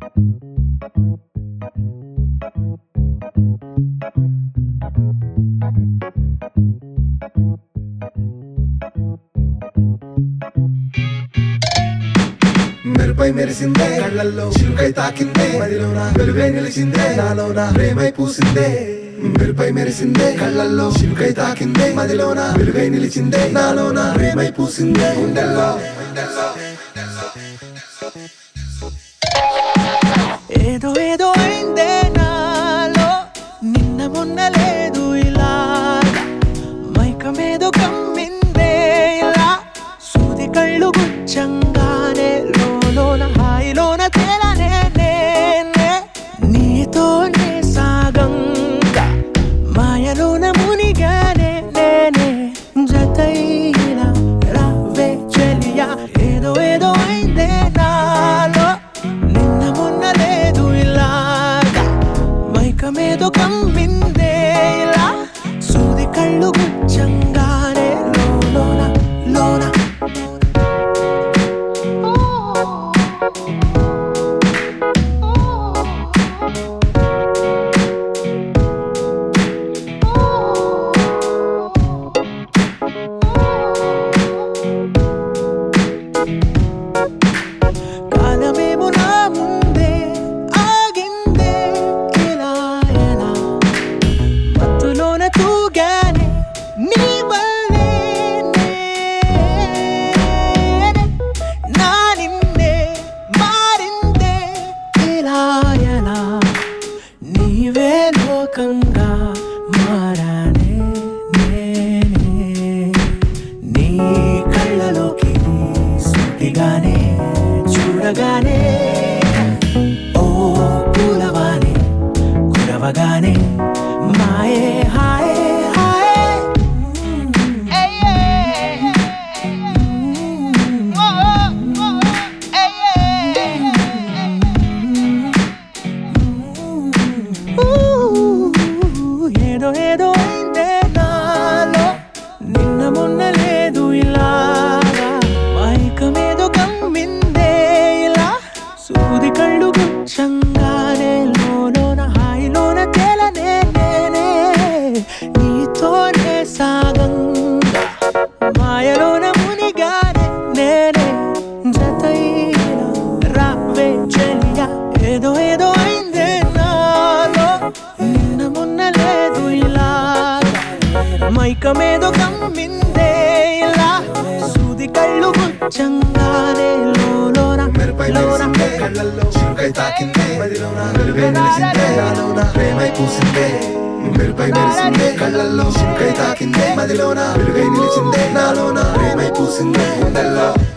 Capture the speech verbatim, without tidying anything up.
మెరుపై మెరిసిందే కళ్ళల్లో చిలుకై తాకిందే మదిలోన వెలుగై నిలిచిందే నాలోన ప్రేమై పూసిందే మెరుపై మెరిసిందే కళ్ళల్లో చిలుకై తాకిందే మదిలోన వెలుగై నిలిచిందే నాలోన ప్రేమై పూసిందే గుండెల్లో ఏదో ఏదో అయిందే నాలో నిన్న మొన్న లేదు ఇలా మైకమేదో కమ్మిందే ఇలా సూది కళ్ళు గుచ్చంగానే లోన హాయిలోన తేలనే నేనే నీతోనే సాగంగా మాయలోన మునిగానే నేనే జతైనా రావే చెలియా ఏదో ఏదో అయిందే నాలో నిన్న మొన్న లేదు ఇలాగా మైకమేదో కమ్మిందే ఇలా సూది కళ్ళు గుచ్చంగానే లోన లోన కాలమేమో నా ముందే ఆగిందే ఇలా ఎలా మత్తులోన తూగానే నీ వల్లే నేనే నా నిన్నే మారిందే ఇలా ఎలా నీవే లోకంగా మారానే నేనే నీ కళ్ళలోకి సూటిగానే చూడగానే ఓ పూలవానే కురవగానే మాయే హాయే హాయే ఏదో ఏదో అయిందే నాలో నిన్న మొన్న లేదు ఇలాగా మైకమేదో కమ్మిందే ఇలా సూది కళ్ళు గుచ్చంగానే లోన హాయిలోన తేలనే నేనే నీతోనే సాగంగా మాయలోన మునిగానే నేనే జతైనా రావే చెలియా ఏదో ఏదో అయిందే నాలో నిన్న మొన్న లేదు ఇలా మైకమేదో కమ్మిందే ఇలా సూది కళ్ళు గుచ్చంగానే లోన మెరుపై మెరిసిందే కళ్ళల్లో చిలుకై తాకిందే మదిలోన వెలుగై నిలిచిందే నాలోన ప్రేమై పూసిందే మెరుపై మెరిసిందే కళ్ళల్లో చిలుకై తాకిందే మదిలోన వెలుగై నిలిచిందే నాలోన ప్రేమై పూసిందే గుండెల్లో